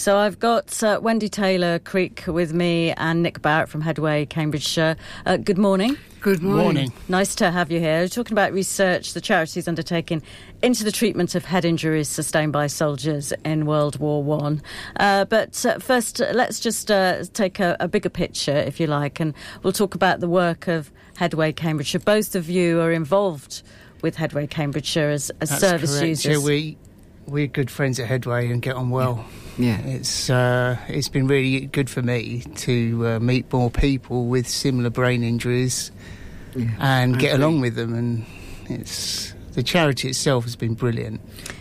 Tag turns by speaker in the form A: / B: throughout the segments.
A: So I've got Wendy Taylor-Creek with me and Nick Barrett from Headway, Cambridgeshire. Good morning.
B: Good morning.
A: Nice to have you here. We're talking about research the charity's undertaking into the treatment of head injuries sustained by soldiers in World War One. But first, let's just take a bigger picture, if you like, and we'll talk about the work of Headway, Cambridgeshire. Both of you are involved with Headway, Cambridgeshire as service
B: correct.
A: users.
B: Yeah, we're good friends at Headway and get on well.
C: Yeah.
B: It's been really good for me to meet more people with similar brain injuries and get along with them, and the charity itself has been brilliant.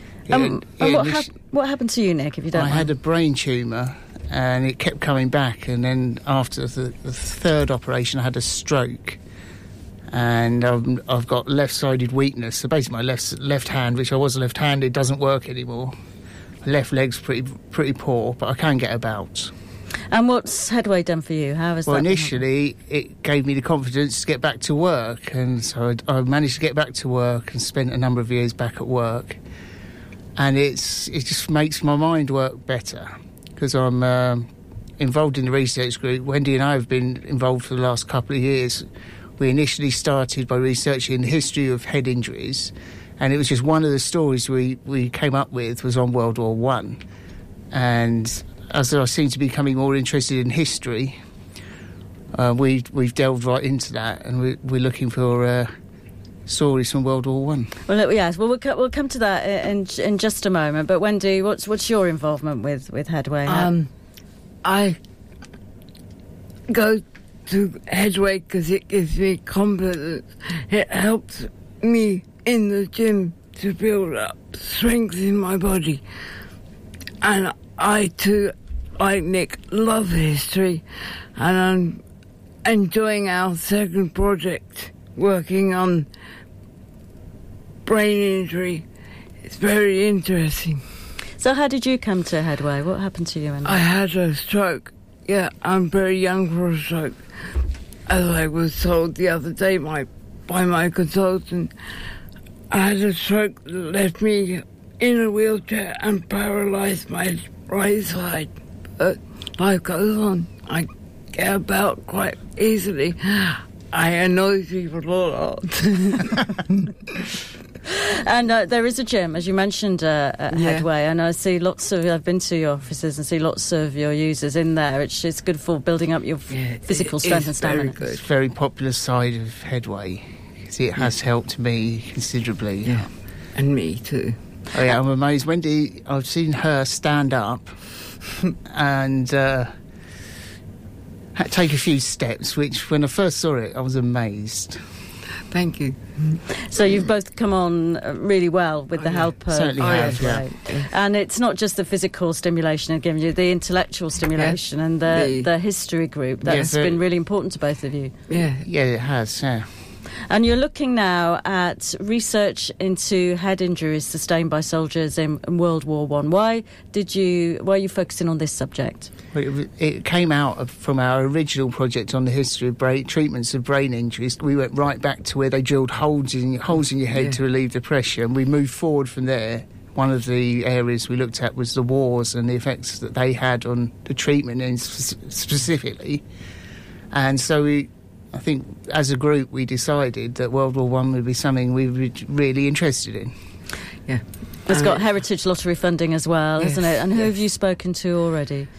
A: What happened to you, Nick, if you don't mind?
B: I had a brain tumour and it kept coming back, and then after the third operation I had a stroke, and I've got left-sided weakness. So basically my left hand, which I was left-handed, doesn't work anymore. Left leg's pretty poor, but I can get about.
A: And what's Headway done for you? How has that been?
B: Initially, it gave me the confidence to get back to work, and so I managed to get back to work and spent a number of years back at work. And it just makes my mind work better, because I'm involved in the research group. Wendy and I have been involved for the last couple of years. We initially started by researching the history of head injuries, and it was just one of the stories we came up with was on World War One. And as I seem to be becoming more interested in history, we've delved right into that, and we're looking for stories from World War One.
A: Well, yes, we'll come to that in just a moment. But Wendy, what's your involvement with Headway?
C: I go to Headway because it gives me confidence. It helps me in the gym to build up strength in my body. And I too, like Nick, love history, and I'm enjoying our second project working on brain injury. It's very interesting.
A: So how did you come to Headway? What happened to you?
C: I had a stroke. Yeah, I'm very young for a stroke. As I was told the other day by my consultant, I had a stroke that left me in a wheelchair and paralysed my right side. But life goes on. I get about quite easily. I annoy people a lot.
A: And there is a gym, as you mentioned, at Headway, and I see I've been to your offices and see lots of your users in there. It's good for building up your physical strength and stamina.
B: It's a very popular side of Headway, because it has helped me considerably.
C: Yeah, and me too.
B: Oh yeah, I'm amazed. Wendy, I've seen her stand up and take a few steps, which when I first saw it, I was amazed.
C: Thank you.
A: So you've both come on really well with the help of
B: Headway.
A: And it's not just the physical stimulation and giving you the intellectual stimulation and the history group. That's been really important to both of you.
C: Yeah,
B: it has, yeah.
A: And you're looking now at research into head injuries sustained by soldiers in World War One. Why are you focusing on this subject?
B: It came out from our original project on the history of treatments of brain injuries. We went right back to where they drilled holes in your head to relieve the pressure, and we moved forward from there. One of the areas we looked at was the wars and the effects that they had on the treatment specifically. And so I think as a group we decided that World War One would be something we were really interested in.
C: Yeah.
A: It's got Heritage Lottery funding as well, isn't it? And who have you spoken to already?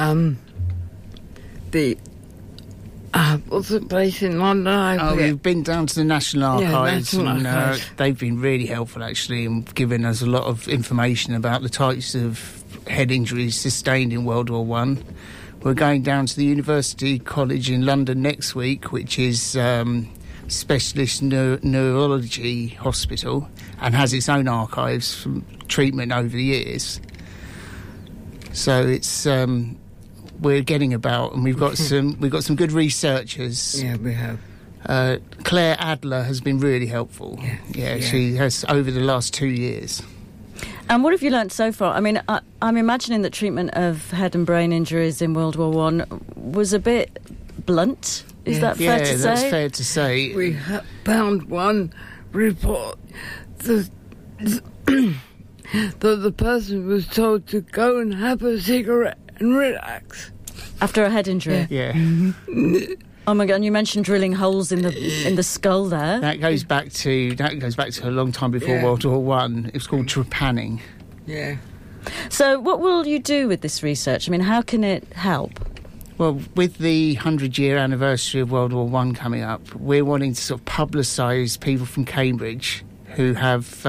C: What's the place in London?
B: We've been down to the National Archives,
C: and
B: they've been really helpful actually in giving us a lot of information about the types of head injuries sustained in World War One. We're going down to the University College in London next week, which is specialist neurology hospital and has its own archives from treatment over the years. So it's we're getting about, and we've got some good researchers.
C: Yeah, we have.
B: Claire Adler has been really helpful. Yeah, she has over the last 2 years.
A: And what have you learnt so far? I mean, I'm imagining that treatment of head and brain injuries in World War One was a bit blunt. Is that fair to say? Yeah,
B: that's fair to say.
C: We found one report that that the person was told to go and have a cigarette and relax.
A: After a head injury?
B: Yeah.
A: Oh my God! And you mentioned drilling holes in the skull there.
B: That goes back to a long time before World War One. It was called trepanning.
C: Yeah.
A: So, what will you do with this research? I mean, how can it help?
B: Well, with the 100-year anniversary of World War One coming up, we're wanting to sort of publicise people from Cambridge who have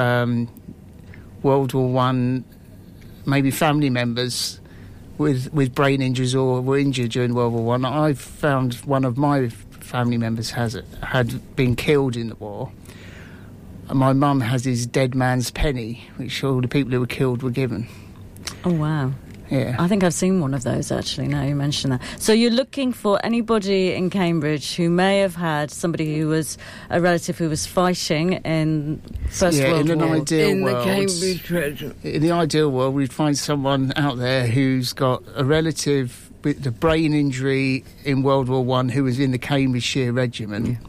B: World War One, maybe family members with brain injuries or were injured during World War One. I've found one of my family members had been killed in the war. And my mum has his dead man's penny, which all the people who were killed were given.
A: Oh, wow.
B: Yeah.
A: I think I've seen one of those, actually, now you mention that. So you're looking for anybody in Cambridge who may have had somebody who was a relative who was fighting in First World War.
C: In the Cambridge Regiment.
B: In the ideal world, we'd find someone out there who's got a relative with a brain injury in World War One who was in the Cambridgeshire Regiment. Yeah.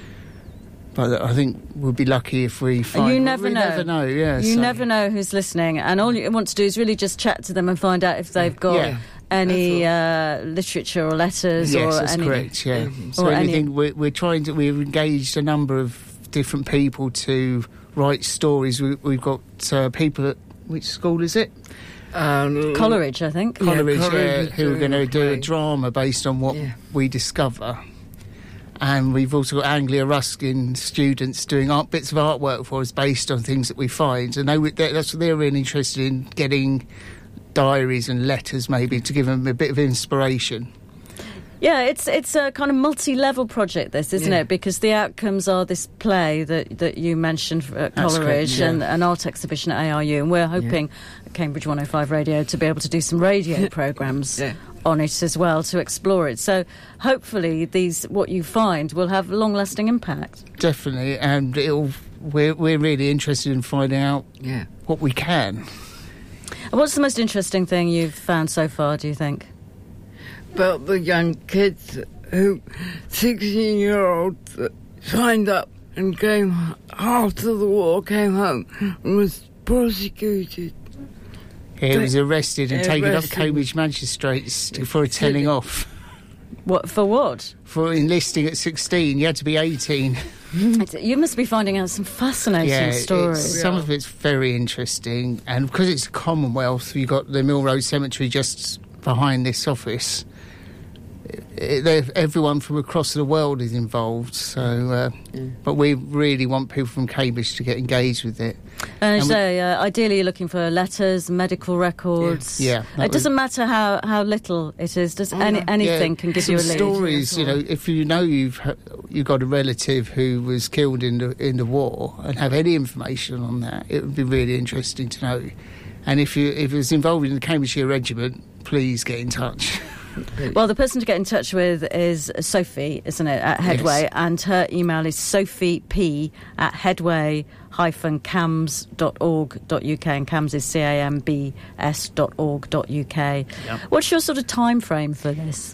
B: But I think we'll be lucky if we find...
A: You never know.
B: Never know, yeah.
A: You never know who's listening. And all you want to do is really just chat to them and find out if they've got any literature or letters or
B: yes, that's correct, yeah. So anything, we've engaged a number of different people to write stories. We've got people at... Which school is it?
A: Coleridge, I think.
B: Coleridge, who are going to do a drama based on what we discover. And we've also got Anglia Ruskin students doing bits of artwork for us based on things that we find. And they're really interested in getting diaries and letters, maybe, to give them a bit of inspiration.
A: Yeah, it's a kind of multi-level project, this, isn't it? Because the outcomes are this play that you mentioned at Coleridge and an art exhibition at ARU. And we're hoping at Cambridge 105 Radio to be able to do some radio programmes on it as well to explore it. So hopefully what you find will have long-lasting impact.
B: Definitely, and we're really interested in finding out what we can.
A: And what's the most interesting thing you've found so far, do you think?
C: About the young kids who 16-year-olds that signed up and came after the war, came home and was prosecuted.
B: He was arrested and taken up Cambridge magistrates for telling off.
A: What for? What?
B: For enlisting at 16. You had to be 18.
A: You must be finding out some fascinating stories.
B: Some of it's very interesting, and because it's a Commonwealth, you've got the Millrose Cemetery just behind this office. Everyone from across the world is involved, so but we really want people from Cambridge to get engaged with it.
A: And ideally you're looking for letters, medical records. It doesn't matter how little it is. Anything can give you a lead.
B: Stories, if you've got a relative who was killed in the war and have any information on that, it would be really interesting to know. And if it was involved in the Cambridgeshire Regiment, please get in touch.
A: Well, the person to get in touch with is Sophie, isn't it, at Headway, and her email is sophie.headway-cams.org.uk, and CAMS is CAMBS.org.uk. Yep. What's your sort of time frame for this?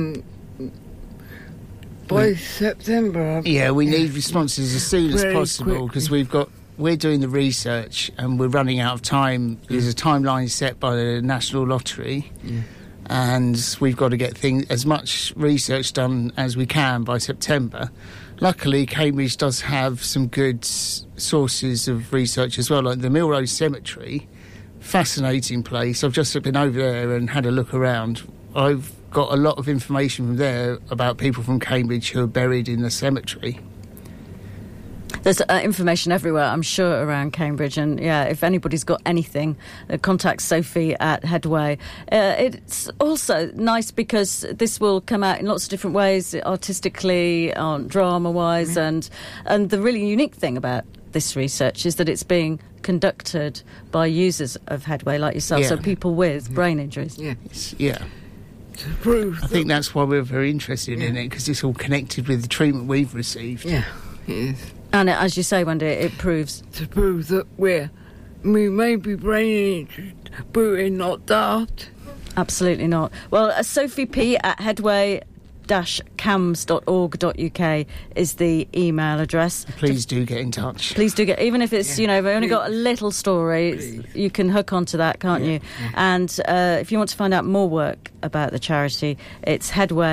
C: By September.
B: Yeah, we need responses as soon as possible because we're doing the research and we're running out of time. There's a timeline set by the National Lottery. Yeah. And we've got to get as much research done as we can by September. Luckily, Cambridge does have some good sources of research as well, like the Millrose Cemetery. Fascinating place. I've just been over there and had a look around. I've got a lot of information from there about people from Cambridge who are buried in the cemetery.
A: There's information everywhere, I'm sure, around Cambridge. And, if anybody's got anything, contact Sophie at Headway. It's also nice because this will come out in lots of different ways, artistically, drama-wise. And the really unique thing about this research is that it's being conducted by users of Headway like yourself, so people with brain injuries.
B: I think that's why we're very interested in it, because it's all connected with the treatment we've received.
C: Yeah, it is.
A: And as you say, Wendy, it proves...
C: To prove that we may be brain injured, but we're not daft.
A: Absolutely not. Well, Sophie P. at Headway-Cams cams.org.uk is the email address.
B: Please do get in touch.
A: Please do get, even if it's, we've only got a little story, you can hook onto that, can't you? Yeah. And if you want to find out more work about the charity, it's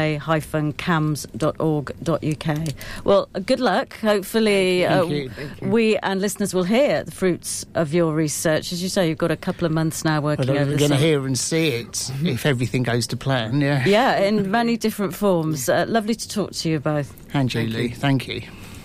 A: headway-cams.org.uk. Well, good luck. Hopefully we and listeners will hear the fruits of your research. As you say, you've got a couple of months now working over
B: We're going to hear and see it if everything goes to plan,
A: Yeah, in many different forms. Lovely to talk to you both.
B: And Julie, thank you.